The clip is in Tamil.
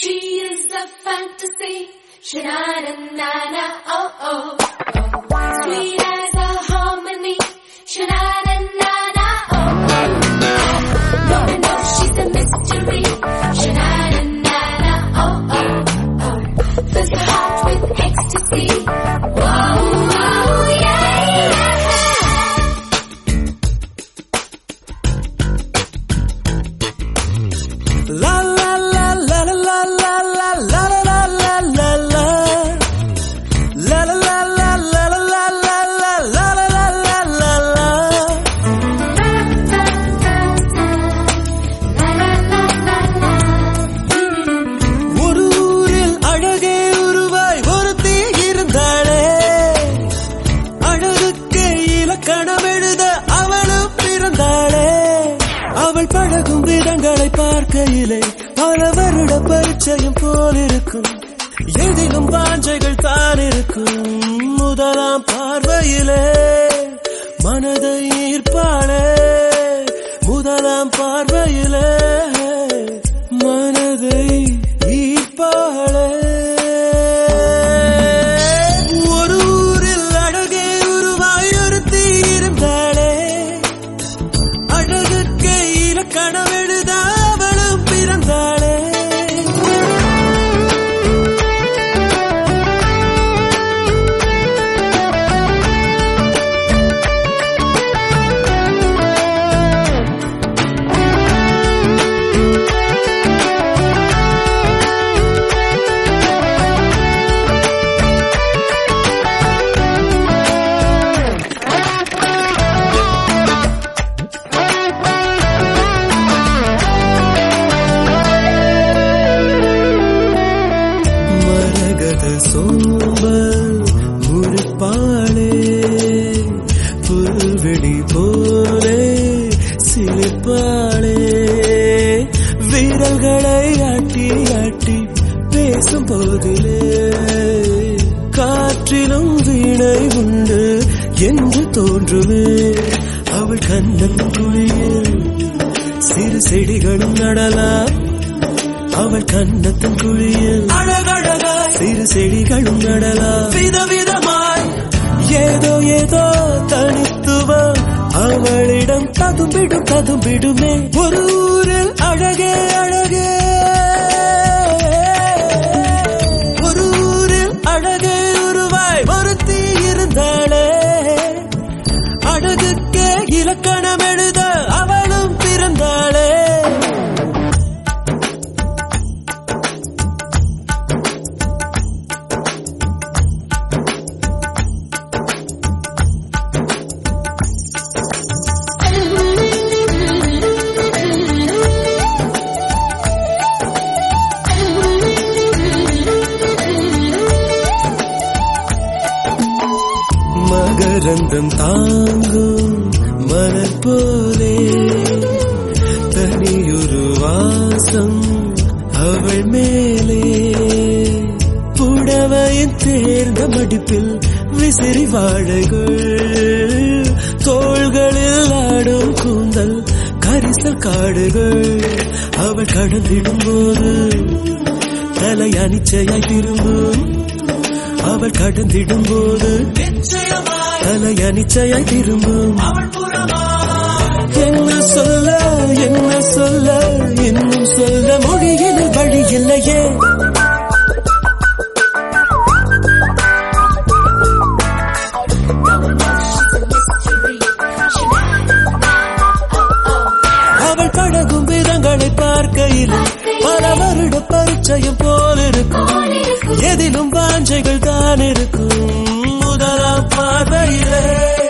She is a fantasy. Sha-na-na-na-na, oh, oh, oh. Sweet as a harmony. Sha-na-na-na-na, oh, oh. No, no, she's a mystery. Sha-na-na-na-na, oh, oh, oh. Fills your heart with ecstasy. Whoa, whoa, yeah, yeah. La la la la la la la la la la la la la. La la la la la la la la la la la la la. ஒரு ஊரில் அழகே உருவாய் ஒருத்தி இருந்தாளே, அழகுக்கு இலக்கணம் எழுத அவளும் பிறந்தாளே. அவள் பழகும் விதங்களை பார்க்கையிலே பல வருட பரிச்சயம் போலிருக்கும், எதிலும் வாஞ்சைகள் தான் இருக்கும். முதலாம் பார்வையிலே மனதை ஈர்ப்பாளே, முதலாம் பார்வையிலே மனதை ஈர்ப்பாளே. ஒரு ஊரில் அழகே உருவாய் ஒருத்தி இருந்தாளே, அழகுக்கு இலக்கணம் எழுத அவளும் பிறந்தாளே. சோம்பல் முறிப்பாளே, புல்வெளி போலே சிலிப்பாளே. வீரல்களை ஆட்டி ஆட்டி பேசும் போதிலே காற்றிலும் வீணை உண்டு என்று தோன்றுமே. அவள் கண்ணத்தின் குழியில் சிறு செடிகளும் நடலாம், அவள் கண்ணத்தின் குழியில் அழகழகாய் சிறு செடிகளும் நடலாம். விதவிதமாய் ஏதோ ஏதோ தனித்துவம் அவளிடம் ததும்பிடும் ததும்பிடுமே. ஒரு ஊரில் அழகே அழகே, ஒரு ஊரில் அழகே உருவாய் ஒருத்தி இருந்தாளே, அழகுக்கே இலக்கணம் எழுத அவளும் பிறந்தாளே. மகரந்தம் தாங்கும் மலர் போலே தனியொரு வாசம் அவள் மேலே. புடவையின் தேர்ந்த மடிப்பில் விசிறி வாழைகள், தோள்களில் ஆடும் கூந்தல் கரிசல் காடுகள். அவள் கடந்திடும் போது தலை அனிச்சையாய் திரும்பும், அவள் கடந்திடும் போது தலை அனிச்சையாய் திரும்பும். என்ன சொல்ல என்ன சொல்ல இன்னும் சொல்ல மொழியில் வழி இல்லையே. அவள் பழகும் விதங்களை பார்க்கையில் பல வருட பரிச்சயம் போலிருக்கும், எதிலும் வாஞ்சைகள் தான் இருக்கும். முதலாம் பார்வையிலே